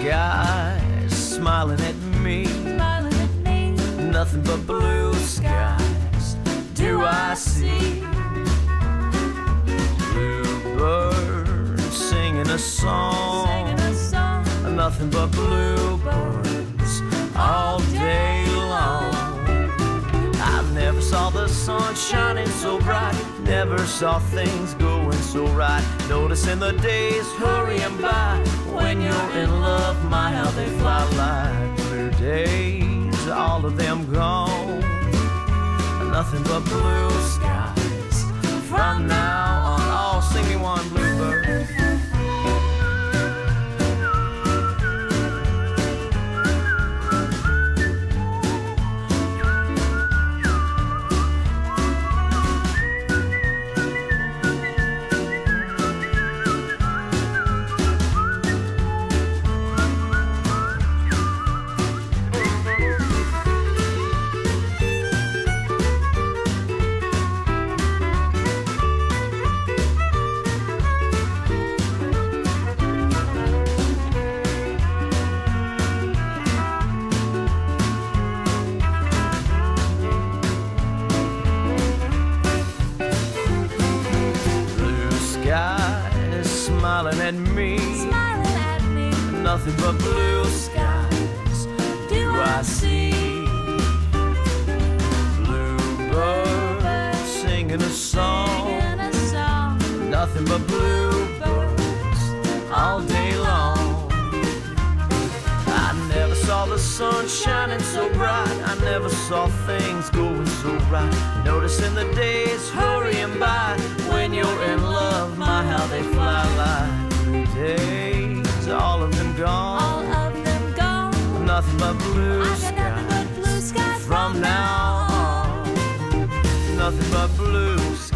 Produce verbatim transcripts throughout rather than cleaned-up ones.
skies smiling at me, smiling at me. nothing but blue skies do I see. Bluebirds singing a song, Singing a song. nothing but bluebirds all day long. I never saw the sun shining so bright, never saw things going so right. Noticing the days hurrying by, when you're in love, my how they fly like blue days, all of them gone. Nothing but blue skies from now on. All sing me one, bluebird. Smiling at me, Smiling at me. nothing but blue skies do I see. Bluebirds singing a song, Singing a song. nothing but bluebirds all day long. I never saw the sun shining so bright, I never saw things going so right. Noticing the days hurrying by, when you're in love, my how they fly like blue days, all of them gone. All of them gone. Nothing but blue I got nothing but blue skies skies from now on. Nothing but blue skies.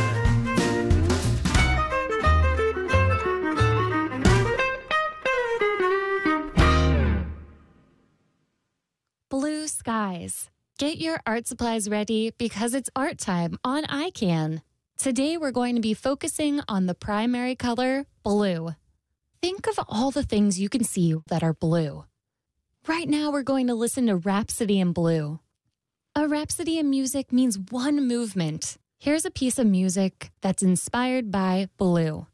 Blue skies. Get your art supplies ready because it's art time on I CAN. Today we're going to be focusing on the primary color, blue. Think of all the things you can see that are blue. Right now we're going to listen to Rhapsody in Blue. A rhapsody in music means one movement. Here's a piece of music that's inspired by blue.